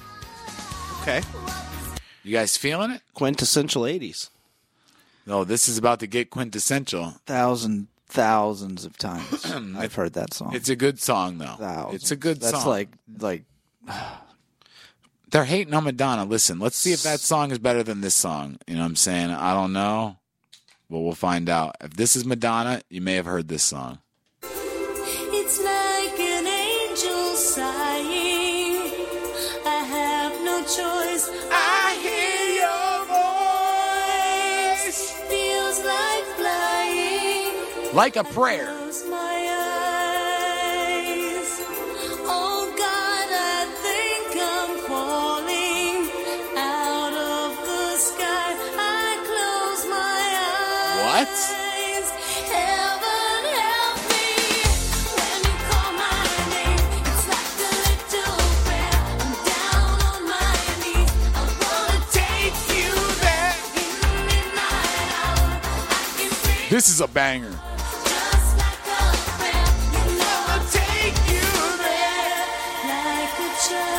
You guys feeling it? Quintessential 80s. No, this is about to get quintessential. Thousands of times I've heard that song. It's a good song, though. Thousands. It's a good song. That's like They're hating on Madonna. Listen, let's see if that song is better than this song. You know what I'm saying? I don't know. Well, we'll find out. If this is Madonna, you may have heard this song. It's like an angel sighing. I have no choice. I hear your voice. Feels like flying. Like a prayer. Close my eyes. Oh God, I think I'm falling out of the sky. I close my eyes. What? Heaven help me when you call my name. It's like a little prayer. I'm down on my knees. I wanna take you there in the midnight hour. I can see This is a banger. just like a prayer. You know I'll take you there like a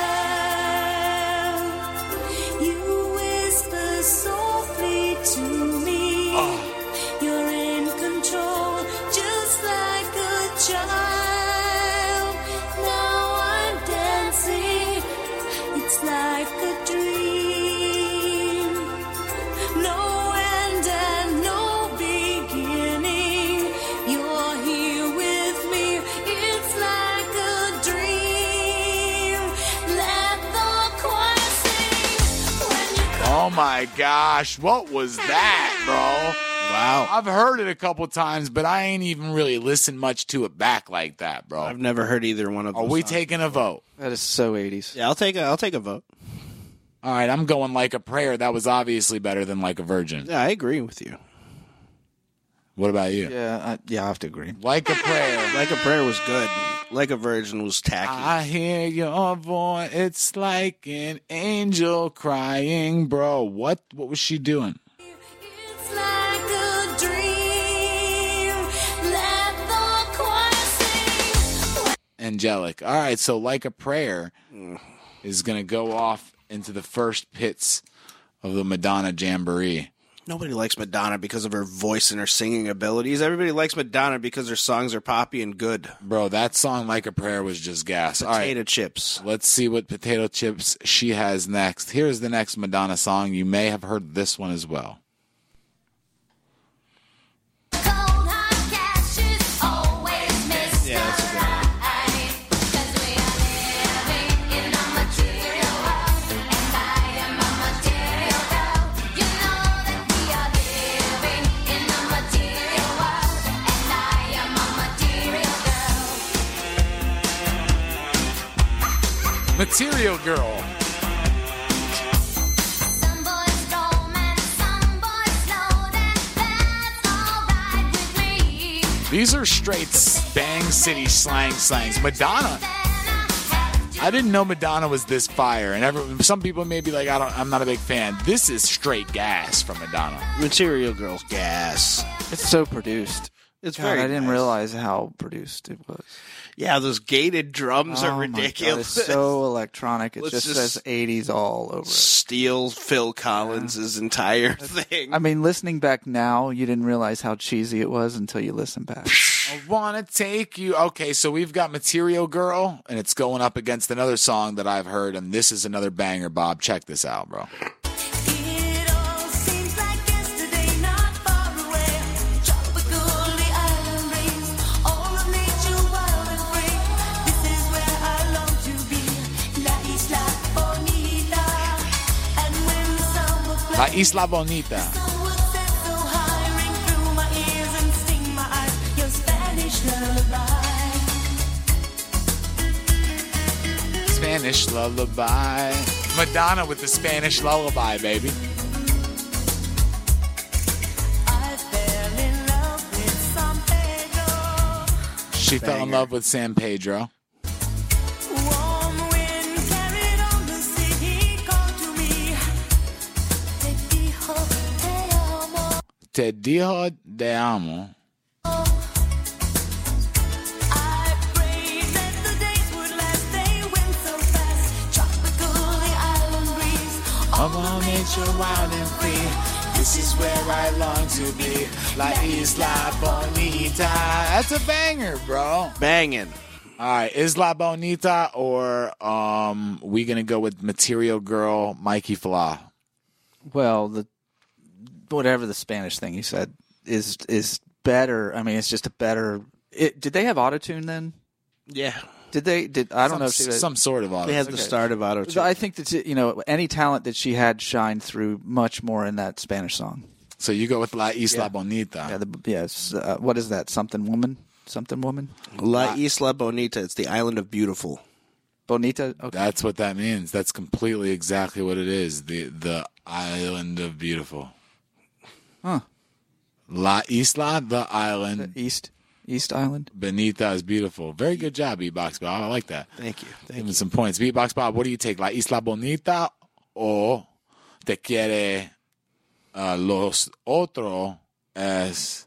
child. You whisper softly to me. You're in control, just like a child. Now I'm dancing. It's like a dream. No end and no beginning. You're here with me. It's like a dream. Let the choir sing when you Oh my gosh. What was that, bro? Wow. I've heard it a couple times, but I ain't even really listened much to it back like that, bro. I've never heard either one of them. Are we taking a vote? that is so 80s. Yeah, I'll take a vote. All right, I'm going Like a Prayer. That was obviously better than Like a Virgin. Yeah, I agree with you. What about you? Yeah, I have to agree. Like a Prayer. Like a Prayer was good. Like a Virgin was tacky. I hear your voice. It's like an angel crying, bro. What was she doing? It's like a dream. Let the choir sing. Angelic. All right, so Like a Prayer is going to go off into the first pits of the Madonna Jamboree. Nobody likes Madonna because of her voice and her singing abilities. Everybody likes Madonna because her songs are poppy and good. Bro, that song Like a Prayer was just gas. All right, Potato chips. let's see what potato chips she has next. Here's the next Madonna song. You may have heard this one as well. Cold hard cash is always Mr. Yeah, that's a good Right. Material Girl. Some boys roam and some boys slow, that's alright with me. These are straight Bang City slangs. Madonna. I didn't know Madonna was this fire, and some people may be like, I'm not a big fan. This is straight gas from Madonna. Material Girl's gas. It's so produced. It's God, very I didn't nice. realize how produced it was. Yeah, those gated drums Oh are my God, ridiculous. it's so electronic. It Let's just just- says 80s all over it. Steals Phil Collins' entire thing. I mean, listening back now, you didn't realize how cheesy it was until you listen back. I wanna take you. Okay, so we've got Material Girl, and it's going up against another song that I've heard, and this is another banger, Bob. Check this out, bro. It all seems like yesterday, not far away. Tropical, the island breeze, all of nature wild and free. This is where I long to be, La Isla Bonita. And when the summer La Isla Bonita. sun would set so high, ring through my ears and sting my eyes, your Spanish lullaby. Spanish lullaby. Madonna with the Spanish lullaby, baby. I fell in love with San Pedro. She fell in love with San Pedro. Warm wind carried on the sea. He called to me. Te dijo te amo. Te dijo de amo. I prayed that the days would last. They went so fast. Tropical, the island breeze. All nature wild and free. This is where I long to be. La Isla Bonita. That's a banger, bro. Banging. All right, Isla Bonita or we gonna go with Material Girl, Mikey Fla. Well, whatever the Spanish thing you said is better. I mean, it's just a better. Did they have autotune then? Yeah. Did they? I don't know if she Some sort of auto. They had the start of auto tune. I think that any talent that she had shined through much more in that Spanish song. So you go with La Isla Yeah. Bonita. Yeah, yes. What is that? Something woman. La Isla Bonita. It's the island of beautiful. Bonita. Okay. That's what that means. That's completely exactly what it is. The island of beautiful. Huh. La Isla, the island. East Island. Bonita is beautiful. Very good job, Beatbox Bob. I like that. Thank you. Give him some points. Beatbox Bob, what do you take? La Isla Bonita o te quiere los otro es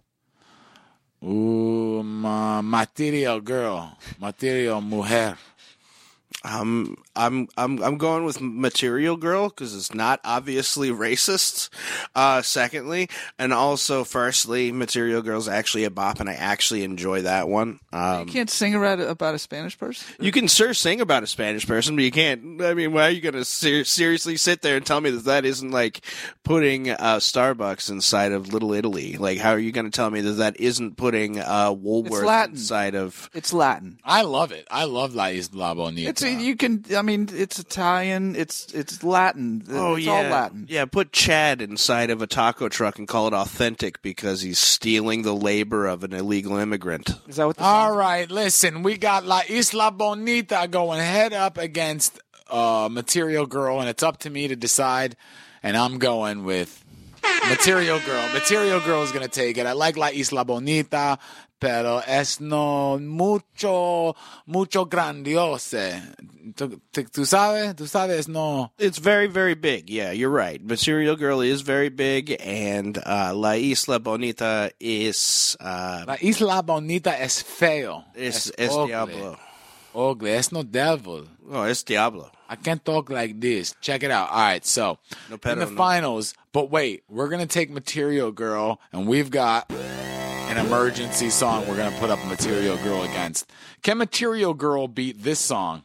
Material Girl, Material Mujer. I'm going with Material Girl because it's not obviously racist. Secondly, and also firstly, Material Girl's actually a bop, and I actually enjoy that one. You can't sing about a Spanish person. You can sing about a Spanish person, but you can't. I mean, why are you going to seriously sit there and tell me that isn't like putting Starbucks inside of Little Italy? Like, how are you going to tell me that isn't putting Woolworth Latin. inside of? It's Latin. I love it. I love La Isla Bonita. It's Italian. It's Latin. It's all Latin. Yeah, put Chad inside of a taco truck and call it authentic because he's stealing the labor of an illegal immigrant. Is that what the All song? right, listen, we got La Isla Bonita going head up against Material Girl, and it's up to me to decide, and I'm going with Material Girl. Material Girl is going to take it. I like La Isla Bonita, pero es no mucho grandiose. ¿Tú sabes, no. It's very, very big. Yeah, you're right. Material Girl is very big, and La Isla Bonita is La Isla Bonita es feo. es ugly. Diablo. Ugly. Es no devil. Oh, es Diablo. I can't talk like this. Check it out. All right, so No in pedo, the no. finals, but wait, we're going to take Material Girl, and we've got an emergency song we're going to put up Material Girl against. Can Material Girl beat this song?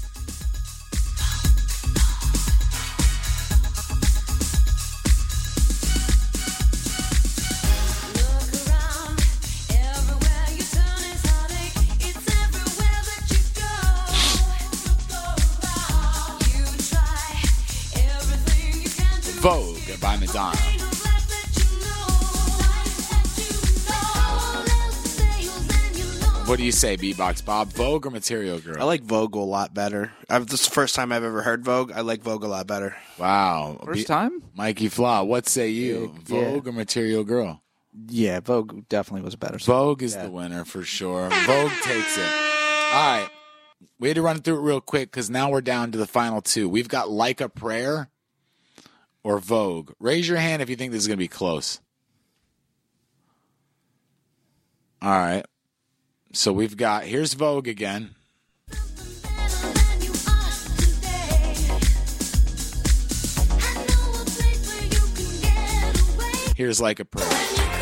Look around, everywhere you turn is heartache. It's everywhere that you go. You try everything you can to Vogue by Madonna. Ain't no life that you know. All else fails and you know What do you say, Beatbox Bob? Vogue or Material Girl? I like Vogue a lot better. This is the first time I've ever heard Vogue. I like Vogue a lot better. Wow. First time? Mikey Flaw, what say you? Yeah. Vogue or Material Girl? Yeah, Vogue definitely was a better song. Vogue is the winner for sure. Vogue takes it. All right. We had to run through it real quick because now we're down to the final two. We've got Like a Prayer or Vogue. Raise your hand if you think this is going to be close. All right. So we've got, here's Vogue again. Here's Like a Prayer.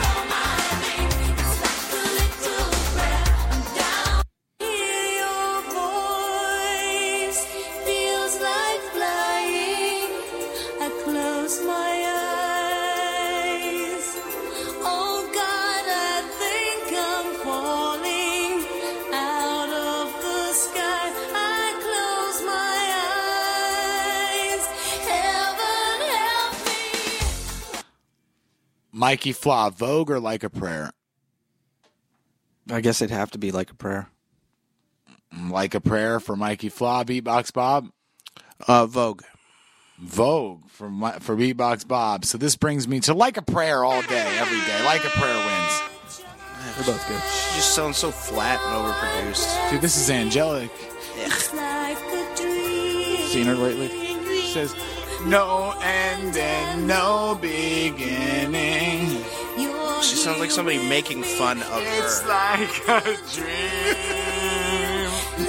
Mikey Flaw, Vogue or Like a Prayer? I guess it'd have to be Like a Prayer. Like a Prayer for Mikey Flaw. Beatbox Bob? Vogue. Vogue for Beatbox Bob. So this brings me to Like a Prayer all day, every day. Like a Prayer wins. They're both good. She just sounds so flat and overproduced. Dude, this is angelic. Seen her lately? She says, no end and no beginning. She sounds like somebody making fun of It's her. like a dream.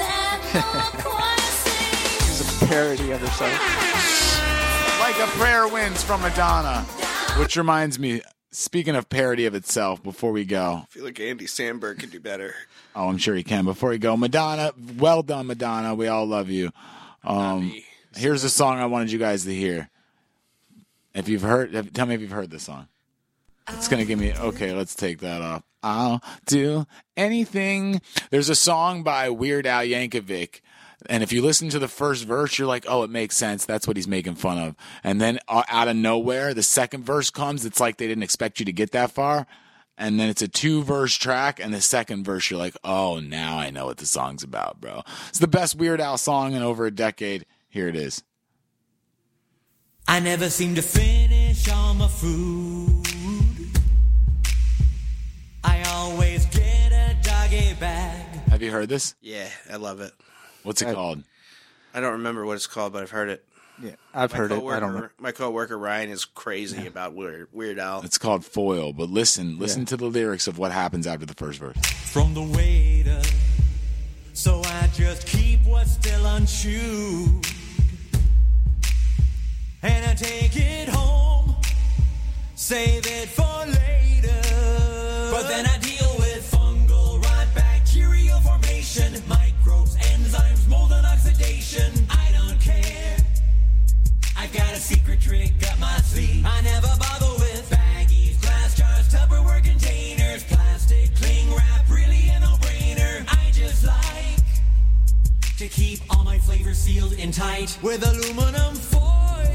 It's a parody of herself. Like a Prayer wins from Madonna. Which reminds me, speaking of parody of itself, before we go. I feel like Andy Samberg could do better. Oh, I'm sure he can. Before we go, Madonna, well done, Madonna. We all love you. Here's a song I wanted you guys to hear. If you've heard, tell me if you've heard this song. It's going to give me, okay, let's take that off. I'll do anything. There's a song by Weird Al Yankovic. And if you listen to the first verse, you're like, oh, it makes sense. That's what he's making fun of. And then out of nowhere, the second verse comes. It's like they didn't expect you to get that far. And then it's a 2-verse track. And the second verse, you're like, oh, now I know what the song's about, bro. It's the best Weird Al song in over a decade. Here it is. I never seem to finish all my food. I always get a doggy bag. Have you heard this? Yeah, I love it. What's it called? I don't remember what it's called, but I've heard it. Yeah, I've heard it. I don't know. My coworker Ryan is crazy about Weird Al. It's called Foil. But listen to the lyrics of what happens after the first verse. From the waiter, so I just keep what's still unchewed. And I take it home, save it for later. But then I deal with fungal rot, bacterial formation, microbes, enzymes, mold and oxidation. I don't care. I've got a secret trick up my sleeve. I never bother with baggies, glass jars, Tupperware containers, plastic cling wrap, really a no-brainer. I just like to keep all my flavors sealed in tight with aluminum foil.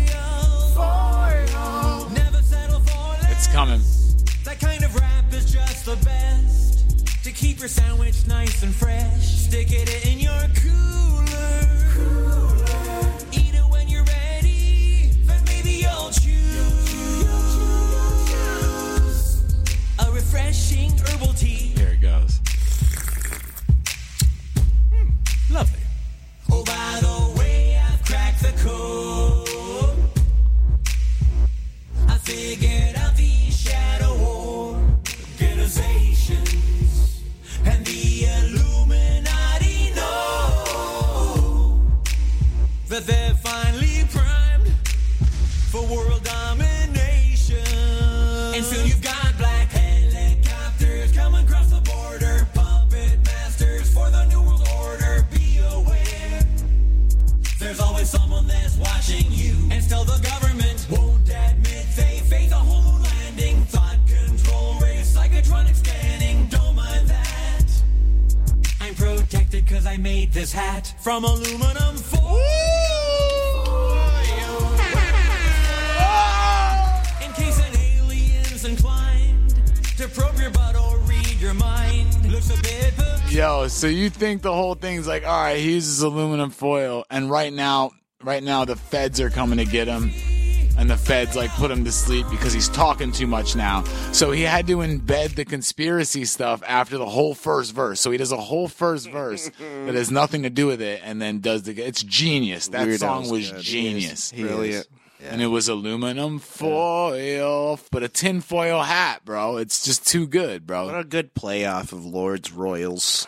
Never settle for less. It's coming. That kind of wrap is just the best to keep your sandwich nice and fresh. Stick it in your cooler. Eat it when you're ready. Then maybe you'll choose a refreshing herbal tea. Here it goes. Lovely. Oh, by the way, I've cracked the code. I figured out the shadow organizations and the Illuminati know that they're finally primed for world domination. And soon you've got black helicopters coming across the border, puppet masters for the new world order. Be aware, there's always someone that's watching you, and still the government won't admit they face a whole moon landing. Thought control race, psychotronic scanning, don't mind that. I'm protected cause I made this hat from aluminum foil. In case an alien's inclined to probe your butt or read your mind, looks a bit Yo, so you think the whole thing's like, all right, he uses aluminum foil, and right now the feds are coming to get him, and the feds like put him to sleep because he's talking too much now. So he had to embed the conspiracy stuff after the whole first verse. So he does a whole first verse that has nothing to do with it, and then it's genius. That Weird song Al's was good. genius. Brilliant. And it was aluminum foil, but a tin foil hat, bro. It's just too good, bro. What a good play off of Lord's Royals.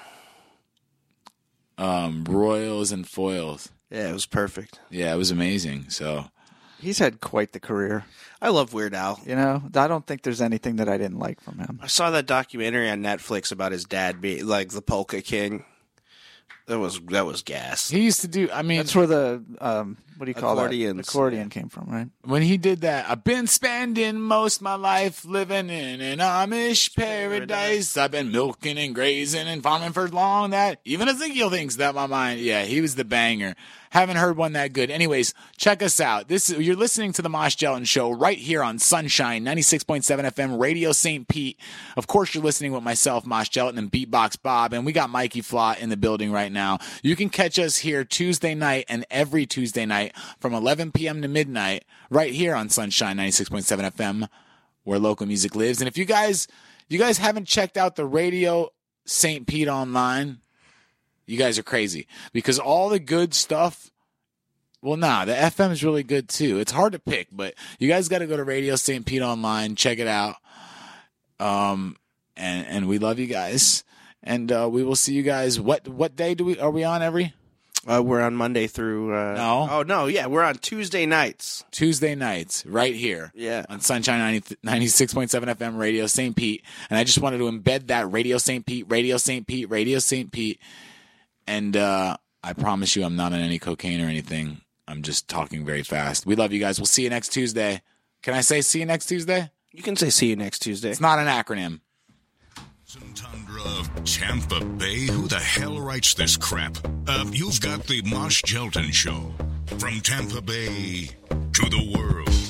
Royals and foils. Yeah, it was perfect. Yeah, it was amazing. So He's had quite the career. I love Weird Al. You know, I don't think there's anything that I didn't like from him. I saw that documentary on Netflix about his dad being like the Polka King. That was gas. he used to do. I mean, That's where the what do you call that? Accordions. Accordion came from, right? when he did that, I've been spending most of my life living in an Amish paradise. I've been milking and grazing and farming for long that even Ezekiel thinks that my mind. Yeah, he was the banger. Haven't heard one that good. Anyways, check us out. You're listening to the Mosh Gelatin Show right here on Sunshine 96.7 FM Radio St. Pete. Of course, you're listening with myself, Mosh Gelatin, and Beatbox Bob, and we got Mikey Flaw in the building right now. You can catch us here Tuesday night and every Tuesday night from 11 p.m. to midnight right here on Sunshine 96.7 FM, where local music lives. And if you guys haven't checked out the Radio St. Pete online, you guys are crazy because all the good stuff. Well, the FM is really good too. It's hard to pick, but you guys got to go to Radio St. Pete online, check it out. And we love you guys, and we will see you guys. What day are we on every? We're on Monday through. No. Oh no, yeah, we're on Tuesday nights. Tuesday nights, right here. Yeah. On Sunshine 96.7 FM Radio St. Pete, and I just wanted to embed that Radio St. Pete, Radio St. Pete, Radio St. Pete. And I promise you I'm not on any cocaine or anything. I'm just talking very fast. We love you guys. We'll see you next Tuesday. Can I say see you next Tuesday? You can say see you next Tuesday. It's not an acronym. Tundra of Tampa Bay. Who the hell writes this crap? You've got the Mosh Gelatin Show. From Tampa Bay to the world.